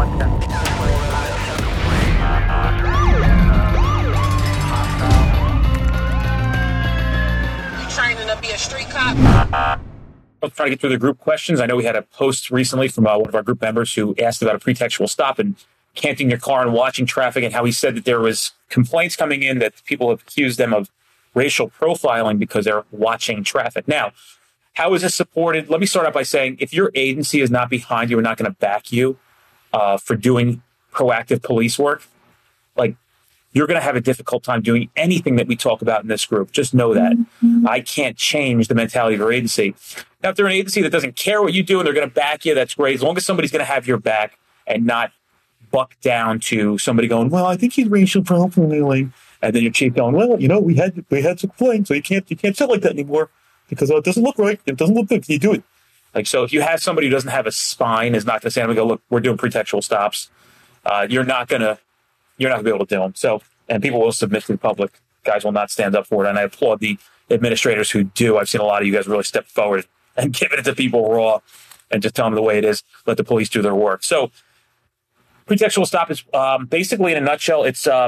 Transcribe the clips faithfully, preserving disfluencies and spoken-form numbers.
Training to be a street cop. I'm trying to get through the group questions. I know we had a post recently from uh, one of our group members who asked about a pretextual stop and canting your car and watching traffic, and how he said that there was complaints coming in that people have accused them of racial profiling because they're watching traffic. Now, how is this supported? Let me start out by saying, if your agency is not behind you and not going to back you uh, for doing proactive police work, like, you're going to have a difficult time doing anything that we talk about in this group. Just know that. Mm-hmm. I can't change the mentality of your agency. Now, if they're an agency that doesn't care what you do and they're going to back you, that's great. As long as somebody's going to have your back and not buck down to somebody going, well, I think he's racial profiling. And then your chief going, well, you know, we had we had some complaints, so you can't you can't sit like that anymore because oh, it doesn't look right. It doesn't look good. Can you do it? Like, so if you have somebody who doesn't have a spine, is not going to say, I'm going to go, look, we're doing pretextual stops. Uh, you're not going to You're not going to be able to do them. So, and people will submit to the public. Guys will not stand up for it. And I applaud the administrators who do. I've seen a lot of you guys really step forward and give it to people raw and just tell them the way it is. Let the police do their work. So, pretextual stop is um, basically, in a nutshell, it's uh,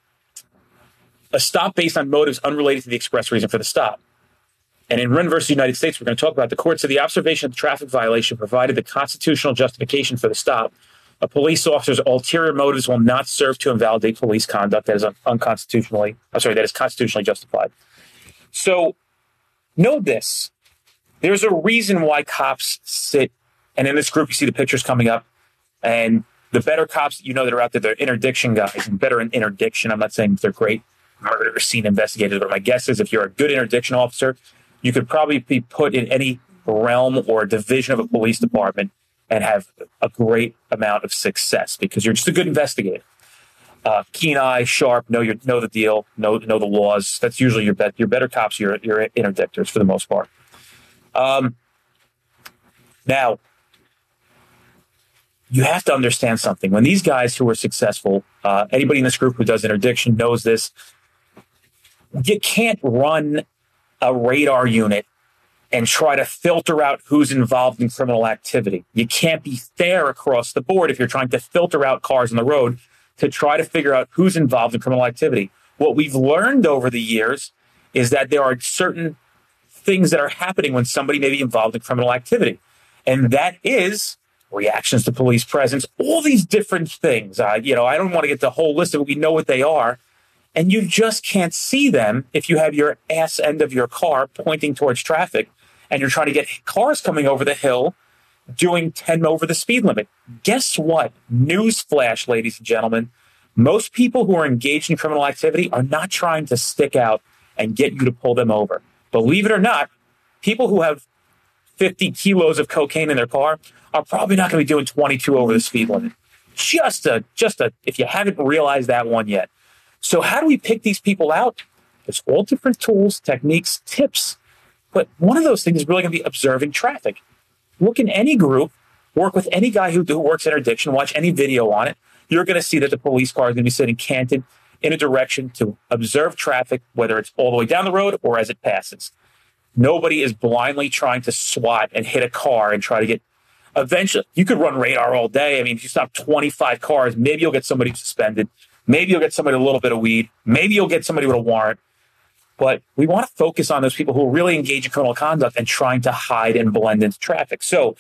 a stop based on motives unrelated to the express reason for the stop. And in Wren versus United States, we're going to talk about the court said the observation of the traffic violation provided the constitutional justification for the stop. A police officer's ulterior motives will not serve to invalidate police conduct that is un- unconstitutionally, I'm sorry, that is constitutionally justified. So know this. There's a reason why cops sit, and in this group, you see the pictures coming up, and the better cops that you know that are out there, they're interdiction guys, and better in interdiction. I'm not saying they're great murder scene investigators, but my guess is if you're a good interdiction officer, you could probably be put in any realm or division of a police department and have a great amount of success because you're just a good investigator. Uh, keen eye, sharp, know your know the deal, know know the laws. That's usually your bet. Your better cops, your your interdictors for the most part. Um, now, you have to understand something. When these guys who are successful, uh, anybody in this group who does interdiction knows this. You can't run a radar unit and try to filter out who's involved in criminal activity. You can't be fair across the board if you're trying to filter out cars on the road to try to figure out who's involved in criminal activity. What we've learned over the years is that there are certain things that are happening when somebody may be involved in criminal activity. And that is reactions to police presence, all these different things. Uh, you know, I don't want to get the whole list of it. We know what they are. And you just can't see them if you have your ass end of your car pointing towards traffic and you're trying to get cars coming over the hill doing ten over the speed limit. Guess what? Newsflash, ladies and gentlemen. Most people who are engaged in criminal activity are not trying to stick out and get you to pull them over. Believe it or not, people who have fifty kilos of cocaine in their car are probably not going to be doing twenty-two over the speed limit. Just a, just a, if you haven't realized that one yet. So how do we pick these people out? There's all different tools, techniques, tips. But one of those things is really going to be observing traffic. Look in any group, work with any guy who, who works interdiction, watch any video on it. You're going to see that the police car is going to be sitting canted in a direction to observe traffic, whether it's all the way down the road or as it passes. Nobody is blindly trying to swat and hit a car and try to get, eventually, you could run radar all day. I mean, if you stop twenty-five cars, maybe you'll get somebody suspended. Maybe you'll get somebody with a little bit of weed. Maybe you'll get somebody with a warrant. But we want to focus on those people who are really engaged in criminal conduct and trying to hide and blend into traffic. So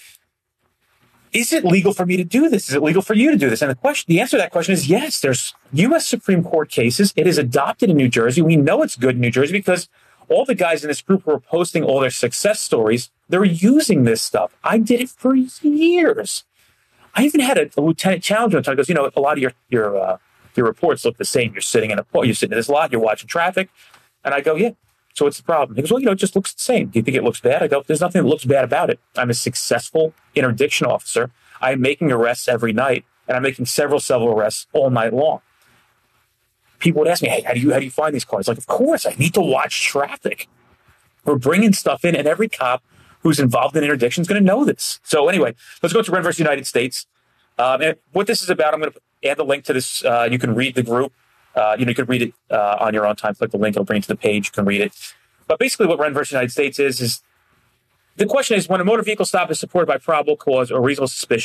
is it legal for me to do this? Is it legal for you to do this? And the question, the answer to that question is yes. There's U S Supreme Court cases. It is adopted in New Jersey. We know it's good in New Jersey because all the guys in this group who are posting all their success stories, they're using this stuff. I did it for years. I even had a, a lieutenant challenge one time. He goes, you know, a lot of your your uh, your reports look the same. You're sitting in a you're sitting in this lot. You're watching traffic. And I go, yeah. So what's the problem? He goes, well, you know, it just looks the same. Do you think it looks bad? I go, there's nothing that looks bad about it. I'm a successful interdiction officer. I'm making arrests every night, and I'm making several, several arrests all night long. People would ask me, hey, how do you how do you find these cars? Like, of course, I need to watch traffic. We're bringing stuff in, and every cop who's involved in interdiction is going to know this. So anyway, let's go to Wren versus United States. Um, and what this is about, I'm going to add the link to this. Uh, you can read the group. Uh, you know, you can read it uh, on your own time. Click the link; it'll bring you to the page. You can read it. But basically, what Wren versus United States is is the question is when a motor vehicle stop is supported by probable cause or reasonable suspicion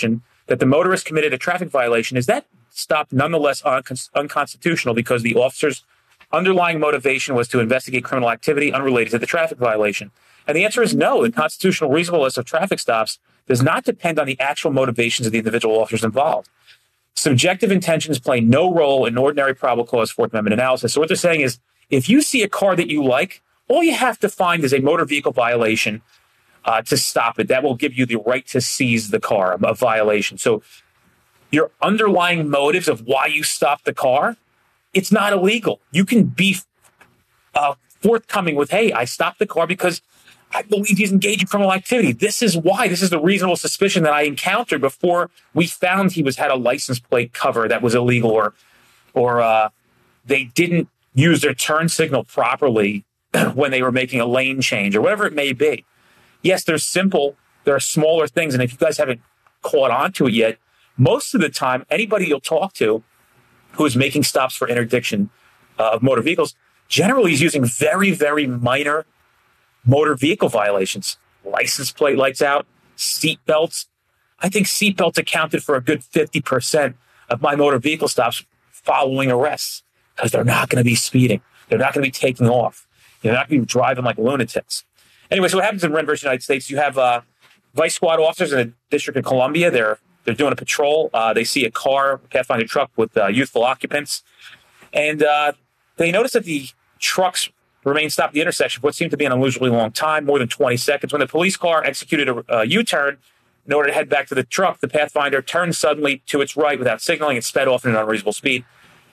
that the motorist committed a traffic violation, is that stop nonetheless un- unconstitutional because the officer's underlying motivation was to investigate criminal activity unrelated to the traffic violation? And the answer is no. The constitutional reasonableness of traffic stops does not depend on the actual motivations of the individual officers involved. Subjective intentions play no role in ordinary probable cause Fourth Amendment analysis. So what they're saying is, if you see a car that you like, all you have to find is a motor vehicle violation uh, to stop it. That will give you the right to seize the car, a violation. So your underlying motives of why you stopped the car, it's not illegal. You can be uh, forthcoming with, hey, I stopped the car because I believe he's engaged in criminal activity. This is why. This is the reasonable suspicion that I encountered before we found he was had a license plate cover that was illegal, or or uh, they didn't use their turn signal properly when they were making a lane change, or whatever it may be. Yes, they're simple. There are smaller things, and if you guys haven't caught on to it yet, most of the time, anybody you'll talk to who is making stops for interdiction uh, of motor vehicles generally is using very, very minor motor vehicle violations. License plate lights out, seat belts. I think seat belts accounted for a good fifty percent of my motor vehicle stops following arrests, because they're not going to be speeding. They're not going to be taking off. They're not going to be driving like lunatics. Anyway, so what happens in Wren versus United States, you have uh, vice squad officers in the District of Columbia. They're they're doing a patrol. Uh, they see a car, Pathfinder truck with uh, youthful occupants. And uh, they notice that the trucks remained stopped at the intersection for what seemed to be an unusually long time, more than twenty seconds. When the police car executed a, a U-turn in order to head back to the truck, the Pathfinder turned suddenly to its right without signaling and sped off at an unreasonable speed,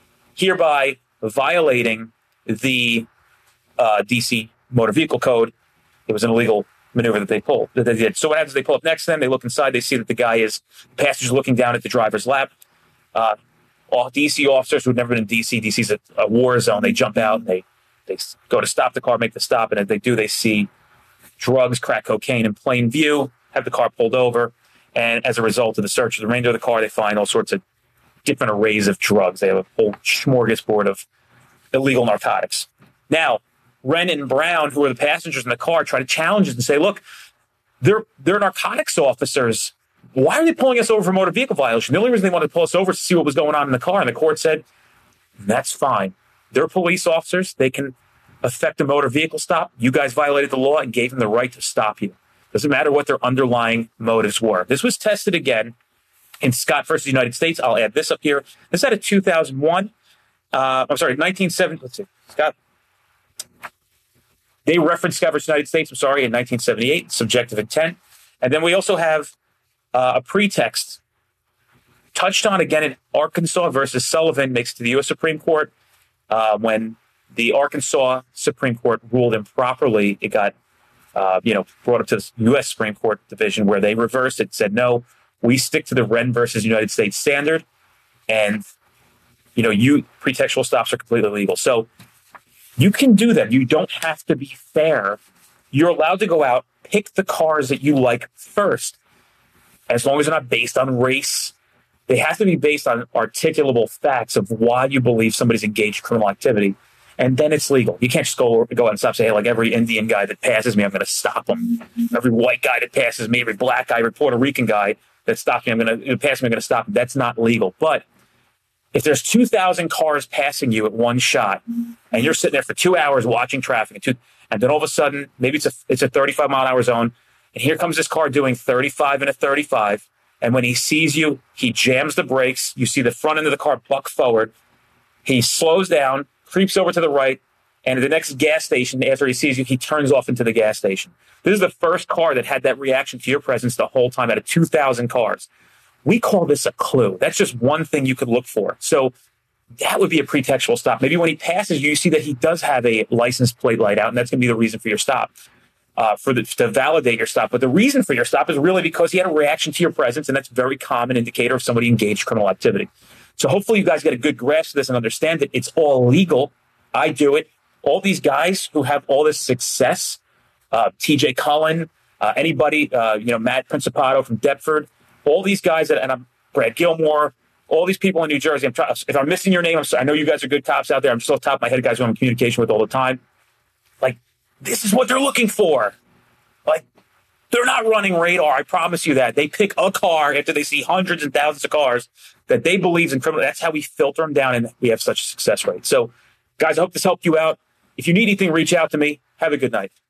hereby violating the uh, D C Motor Vehicle Code. It was an illegal maneuver that they pulled, that they did. So what happens is they pull up next to them, they look inside, they see that the guy is, the passenger's looking down at the driver's lap. Uh, all D C officers who've never been in D C, D C's a, a war zone, they jump out and they They go to stop the car, make the stop, and as they do, they see drugs, crack cocaine in plain view, have the car pulled over, and as a result of the search of the remainder of the car, they find all sorts of different arrays of drugs. They have a whole smorgasbord of illegal narcotics. Now, Wren and Brown, who are the passengers in the car, try to challenge us and say, look, they're, they're narcotics officers. Why are they pulling us over for motor vehicle violation? The only reason they wanted to pull us over is to see what was going on in the car, and the court said, that's fine. They're police officers. They can affect a motor vehicle stop. You guys violated the law and gave them the right to stop you. Doesn't matter what their underlying motives were. This was tested again in Scott versus United States. I'll add this up here. This out of two thousand one. Uh, I'm sorry, nineteen seventy. Let's see. Scott. They referenced Scott versus United States, I'm sorry, in nineteen seventy-eight, subjective intent. And then we also have uh, a pretext touched on again in Arkansas versus Sullivan, makes it to the U S Supreme Court. Uh, when the Arkansas Supreme Court ruled improperly, it got, uh, you know, brought up to the U S Supreme Court division where they reversed it, said, no, we stick to the Wren versus United States standard. And, you know, you pretextual stops are completely legal. So you can do that. You don't have to be fair. You're allowed to go out, pick the cars that you like first, as long as they're not based on race. They have to be based on articulable facts of why you believe somebody's engaged in criminal activity, and then it's legal. You can't just go go out and stop, say, hey, like every Indian guy that passes me, I'm going to stop him. Every white guy that passes me, every black guy, every Puerto Rican guy that stops me, I'm going to pass me, I'm going to stop him. That's not legal. But if there's two thousand cars passing you at one shot, and you're sitting there for two hours watching traffic, and, two, and then all of a sudden, maybe it's a it's a thirty-five mile an hour zone, and here comes this car doing thirty-five and a thirty-five. And when he sees you, he jams the brakes. You see the front end of the car buck forward. He slows down, creeps over to the right, and at the next gas station, after he sees you, he turns off into the gas station. This is the first car that had that reaction to your presence the whole time out of two thousand cars. We call this a clue. That's just one thing you could look for. So that would be a pretextual stop. Maybe when he passes you, you see that he does have a license plate light out, and that's going to be the reason for your stop. Uh, for the, to validate your stop. But the reason for your stop is really because he had a reaction to your presence, and that's a very common indicator of somebody engaged in criminal activity. So hopefully you guys get a good grasp of this and understand that it's all legal. I do it. All these guys who have all this success, uh, T J Cullen, uh, anybody, uh, you know, Matt Principato from Deptford, all these guys, that, and I'm Brad Gilmore, all these people in New Jersey. I'm trying, if I'm missing your name, I'm sorry. I know you guys are good cops out there. I'm still off the top of my head, guys who I'm in communication with all the time. Like, this is what they're looking for. Like, They're not running radar. I promise you that. They pick a car after they see hundreds and thousands of cars that they believe in criminal. That's how we filter them down, and we have such a success rate. So, guys, I hope this helped you out. If you need anything, reach out to me. Have a good night.